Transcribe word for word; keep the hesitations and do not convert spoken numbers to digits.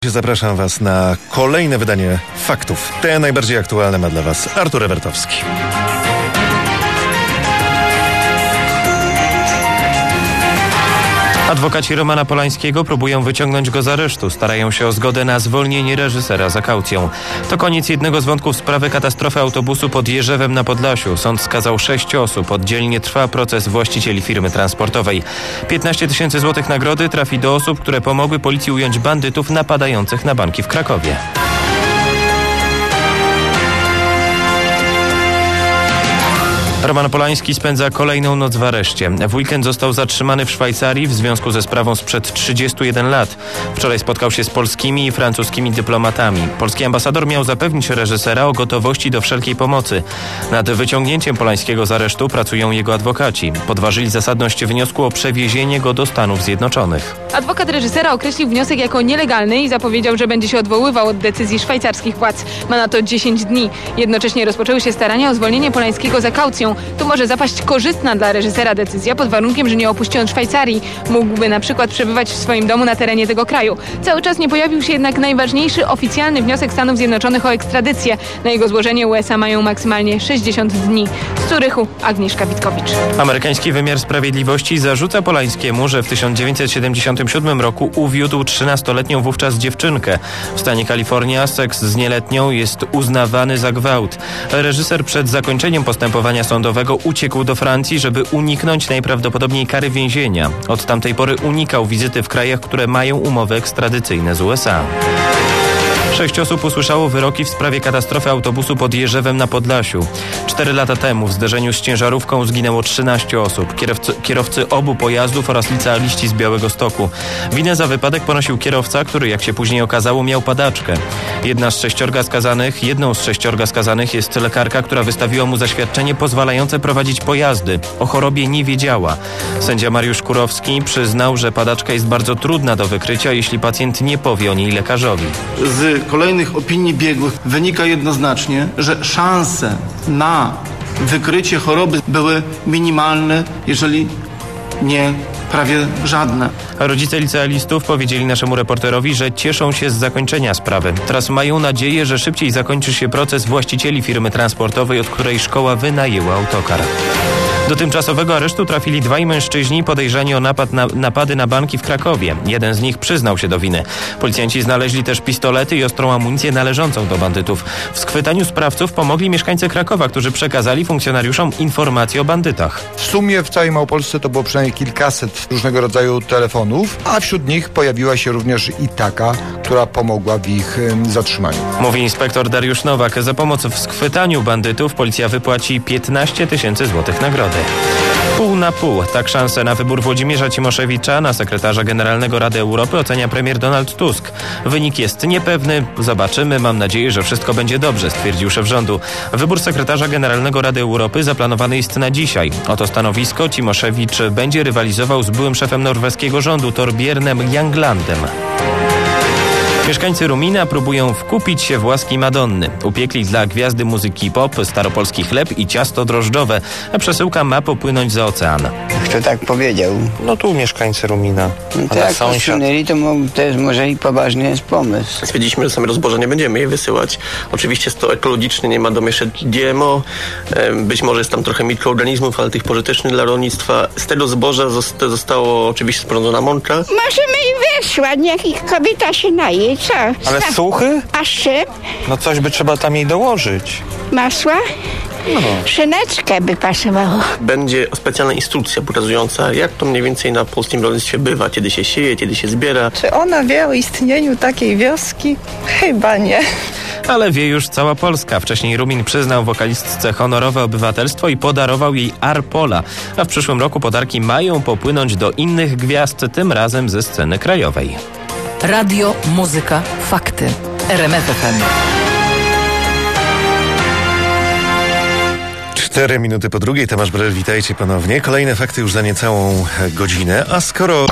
Zapraszam Was na kolejne wydanie Faktów. Te najbardziej aktualne ma dla Was Artur Ewertowski. Adwokaci Romana Polańskiego próbują wyciągnąć go z aresztu. Starają się o zgodę na zwolnienie reżysera za kaucją. To koniec jednego z wątków sprawy katastrofy autobusu pod Jerzewem na Podlasiu. Sąd skazał sześć osób. Oddzielnie trwa proces właścicieli firmy transportowej. piętnaście tysięcy złotych nagrody trafi do osób, które pomogły policji ująć bandytów napadających na banki w Krakowie. Roman Polański spędza kolejną noc w areszcie. W weekend został zatrzymany w Szwajcarii w związku ze sprawą sprzed trzydziestu jeden lat. Wczoraj spotkał się z polskimi i francuskimi dyplomatami. Polski ambasador miał zapewnić reżysera o gotowości do wszelkiej pomocy. Nad wyciągnięciem Polańskiego z aresztu pracują jego adwokaci. Podważyli zasadność wniosku o przewiezienie go do Stanów Zjednoczonych. Adwokat reżysera określił wniosek jako nielegalny i zapowiedział, że będzie się odwoływał od decyzji szwajcarskich władz. Ma na to dziesięć dni. Jednocześnie rozpoczęły się starania o zwolnienie Polańskiego za kaucją. Tu może zapaść korzystna dla reżysera decyzja pod warunkiem, że nie opuści on Szwajcarii. Mógłby na przykład przebywać w swoim domu na terenie tego kraju. Cały czas nie pojawił się jednak najważniejszy oficjalny wniosek Stanów Zjednoczonych o ekstradycję. Na jego złożenie U S A mają maksymalnie sześćdziesiąt dni. Z Zurychu Agnieszka Witkowicz. Amerykański wymiar sprawiedliwości zarzuca Polańskiemu, że w tysiąc dziewięćset siedemdziesiątym siódmym roku uwiódł trzynastoletnią wówczas dziewczynkę. W stanie Kalifornia seks z nieletnią jest uznawany za gwałt. Reżyser przed zakończeniem postępowania sądowego uciekł do Francji, żeby uniknąć najprawdopodobniej kary więzienia. Od tamtej pory unikał wizyty w krajach, które mają umowy ekstradycyjne z U S A. Sześć osób usłyszało wyroki w sprawie katastrofy autobusu pod Jerzewem na Podlasiu. Cztery lata temu w zderzeniu z ciężarówką zginęło trzynaście osób. Kierowcy, kierowcy obu pojazdów oraz licealiści z Białegostoku. Winę za wypadek ponosił kierowca, który, jak się później okazało, miał padaczkę. Jedna z sześciorga skazanych, jedną z sześciorga skazanych jest lekarka, która wystawiła mu zaświadczenie pozwalające prowadzić pojazdy. O chorobie nie wiedziała. Sędzia Mariusz Kurowski przyznał, że padaczka jest bardzo trudna do wykrycia, jeśli pacjent nie powie o niej lekarzowi. Z kolejnych opinii biegłych wynika jednoznacznie, że szanse na wykrycie choroby były minimalne, jeżeli nie prawie żadne. Rodzice licealistów powiedzieli naszemu reporterowi, że cieszą się z zakończenia sprawy. Teraz mają nadzieję, że szybciej zakończy się proces właścicieli firmy transportowej, od której szkoła wynajęła autokar. Do tymczasowego aresztu trafili dwaj mężczyźni podejrzani o napad na, napady na banki w Krakowie. Jeden z nich przyznał się do winy. Policjanci znaleźli też pistolety i ostrą amunicję należącą do bandytów. W schwytaniu sprawców pomogli mieszkańcy Krakowa, którzy przekazali funkcjonariuszom informacje o bandytach. W sumie w całej Małopolsce to było przynajmniej kilkaset różnego rodzaju telefonów, a wśród nich pojawiła się również i taka, która pomogła w ich zatrzymaniu. Mówi inspektor Dariusz Nowak. Za pomoc w schwytaniu bandytów policja wypłaci piętnaście tysięcy złotych nagrody. Pół na pół. Tak szansę na wybór Włodzimierza Cimoszewicza na sekretarza Generalnego Rady Europy ocenia premier Donald Tusk. Wynik jest niepewny. Zobaczymy. Mam nadzieję, że wszystko będzie dobrze, stwierdził szef rządu. Wybór sekretarza Generalnego Rady Europy zaplanowany jest na dzisiaj. O to stanowisko Cimoszewicz będzie rywalizował z byłym szefem norweskiego rządu Torbjörnem Jaglandem. Mieszkańcy Rumina próbują wkupić się w łaski Madonny. Upiekli dla gwiazdy muzyki pop staropolski chleb i ciasto drożdżowe, a przesyłka ma popłynąć za ocean. Kto tak powiedział? No tu mieszkańcy Rumina. No to jak posunęli, to, to jest może i poważny jest pomysł. Stwierdziliśmy, że samego zboża nie będziemy je wysyłać. Oczywiście jest to ekologiczne, nie ma domieszek G M O. Być może jest tam trochę mikroorganizmów, ale tych pożytecznych dla rolnictwa. Z tego zboża zostało oczywiście sporządzona mąka. Możemy i wysłać, niech ich kobieta się naje. Co? Ale suchy? A szczyp? No coś by trzeba tam jej dołożyć. Masła? No. Szyneczkę by pasowało. Będzie specjalna instrukcja pokazująca, jak to mniej więcej na polskim rolnictwie bywa, kiedy się sieje, kiedy się zbiera. Czy ona wie o istnieniu takiej wioski? Chyba nie. Ale wie już cała Polska. Wcześniej Rumin przyznał wokalistce honorowe obywatelstwo i podarował jej Arpola. A w przyszłym roku podarki mają popłynąć do innych gwiazd, tym razem ze sceny krajowej. Radio, muzyka, fakty. R M F F M. Cztery minuty po drugiej. Tomasz Brel, witajcie ponownie. Kolejne fakty już za niecałą godzinę. A skoro